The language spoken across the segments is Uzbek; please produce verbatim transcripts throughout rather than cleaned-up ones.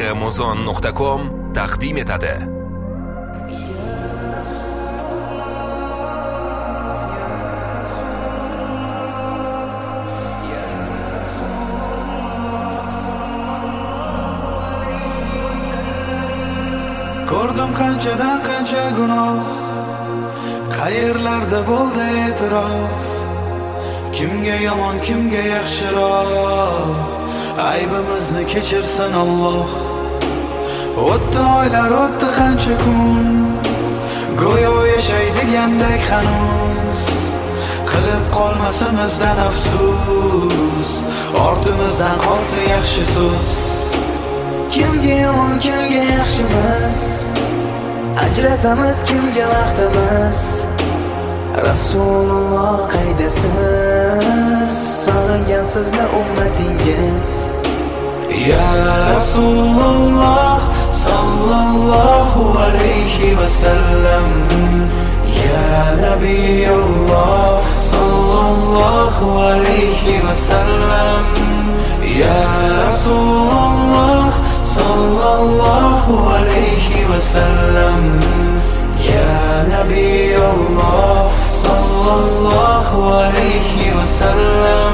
muzon nuqta com taqdim etadi. Ko'rdim qanchadan qancha gunoh, qayerlarda bo'ldi e'tirof. Kimga yomon, kimga yaxshiroq, aybimizni kechirsin Alloh. O'tdi oylar, o'tdi qancha kun, go'yo yashaydigandek hanuz. Qilib qolmasimizdan afsus, ortimizdan qolsa yaxshi so'z. Kimga yomon, kimga yaxshimiz, ajratamiz kimga vaqtimiz. Rasululloh qaydasiz, sog'ingan sizni ummatingiz. Ya Rasululloh sallallohu alayhi va sallam, ya Nabiyulloh sallallohu alayhi va sallam, ya Rasululloh sallallohu alayhi va sallam, ya Nabiyulloh sallallohu alayhi va sallam.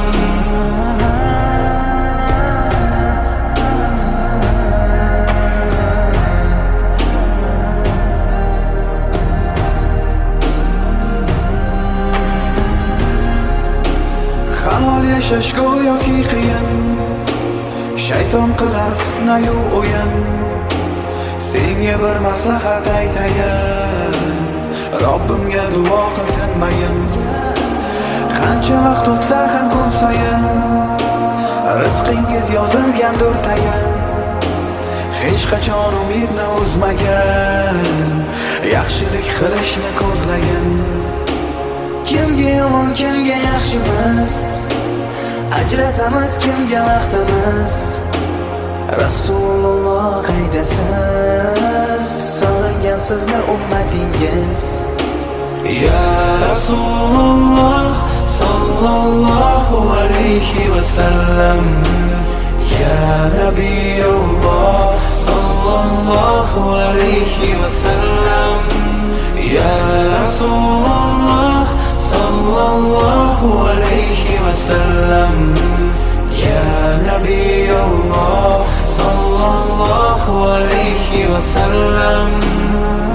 Halol yashash go'yoki qiyin, shayton qilar fitna-yu o'yin. Senga bir maslahat aytayin, Robbimga duo qil tinmayin. Qancha vaqt o'tsa ham kun sayin, rizqingiz yozilgandir tayin. Hech qachon umidni uzmagan, yaxshilik qilishni ko'zlagan. Kimga yomon, kimga yaxshimiz, ajratamiz kimga vaqtimiz. Rasululloh qaydasiz, sog'ingan sizni ummatingiz. Ya Rasululloh sallallohu alayhi va sallam, ya Nabiyulloh sallallohu alayhi va sallam, ya Rasululloh sallallohu alayhi va sallam, ya Nabiyulloh sallallohu alayhi va sallam.